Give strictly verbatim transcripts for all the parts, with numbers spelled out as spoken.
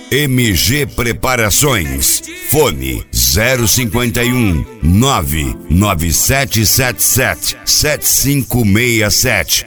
M G Preparações. Fone zero cinquenta e um, nove nove sete sete sete, sete cinco seis sete.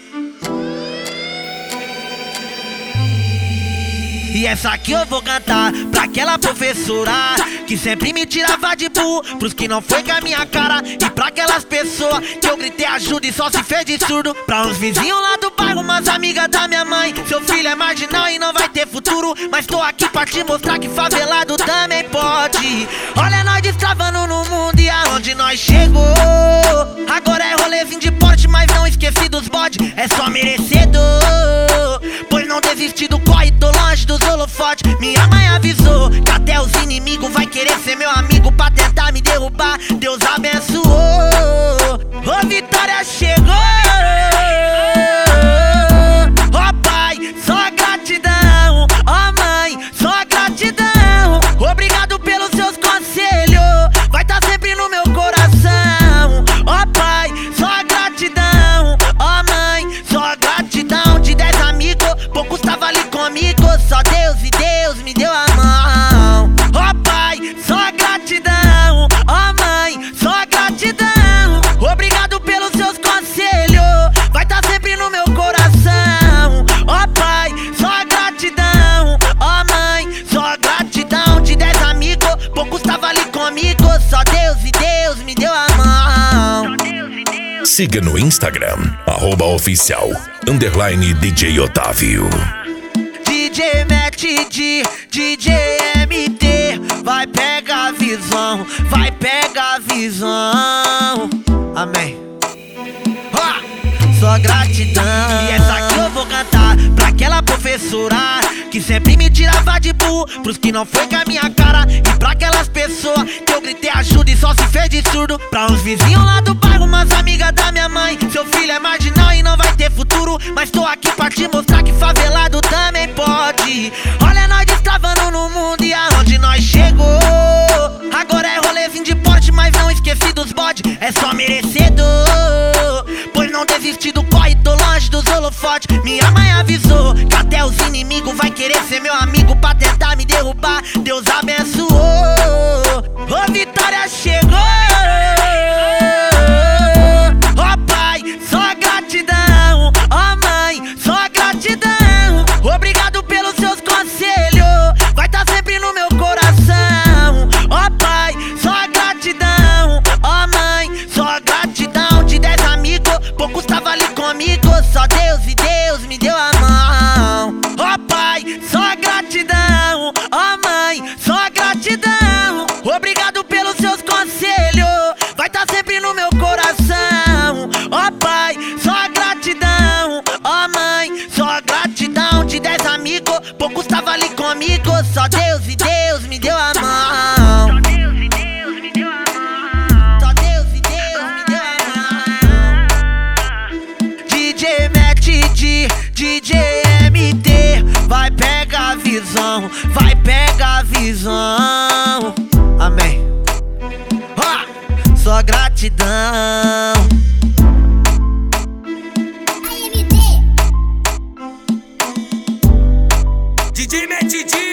E essa aqui eu vou cantar pra aquela professora que sempre me tirava de burro, pros que não foi com a minha cara. E pra aquelas pessoas que eu gritei ajuda e só se fez de surdo. Pra uns vizinhos lá do bairro, umas amigas da minha mãe. Seu filho é marginal e não vai ter futuro, mas tô aqui pra te mostrar que favelado também pode. Olha nós destravando no mundo e aonde nós chegou. Agora é rolezinho de porte, mas não esqueci dos bode. É só merecedor, pois não desisti do corre, tô longe dos holofotes. Minha mãe avisou que até os inimigos vai querer ser meu amigo pra tentar me derrubar. Deus abençoou, ô vitória chegou. Ó pai, só gratidão. Ó mãe, só gratidão. Obrigado pelos seus conselhos, vai tá sempre no meu coração. Ó pai, só gratidão. Ó mãe, só gratidão. De dez amigos, poucos tava ali comigo. Só Deus e Deus me deu a mão. Ó pai, só gratidão. Ó mãe, só gratidão. Obrigado pelos seus conselhos, vai tá sempre no meu coração. Ó pai, só gratidão. Ó mãe, só gratidão. De dez amigos, poucos tava ali comigo. Só Deus e Deus me deu a mão. Siga no Instagram, arroba oficial, underline D J Otávio. D J Matt D, D J M T, vai pegar a visão, vai pegar a visão. Amém. Oh, só gratidão. E essa aqui eu vou cantar pra aquela professora que sempre me tirava de burro, pros que não foi com a minha cara. E pra aquelas pessoas que eu gritei ajuda e só se fez de surdo. Pra uns vizinhos lá do bairro, umas amigas da minha mãe. Seu filho é marginal e não vai ter futuro, mas tô aqui pra te mostrar que favelado também pode. Olha nós destravando no mundo e aonde nós chegou. Agora é rolezinho de porte, mas não esqueci dos bode. É só merecedor, pois não desisti do corre, tô longe dos holofotes. Minha mãe avisou que até os inimigos vai querer ser meu amigo pra tentar me derrubar. Deus abençoou, ô vitória chegou. Ó pai, só gratidão. Ó mãe, só gratidão. Obrigado pelos seus conselhos, vai tá sempre no meu coração. Ó pai, só gratidão. Ó mãe, só gratidão. De dez amigos, poucos tava ali comigo. Só Deus e Deus me deu a mão. Ó pai, só gratidão. Ó mãe, só gratidão. Obrigado pelos seus conselhos, vai tá sempre no meu coração. Ó pai, só gratidão. Ó mãe, só gratidão. De dez amigos, poucos tava ali comigo. Só Deus e Deus me deu a mão. Só Deus e Deus me deu a mão. Só Deus e Deus me deu a mão. D J Matt D, D J M T, vai pegar a visão, vai pegar a visão. Amém. Oh, só gratidão. D J Matt D.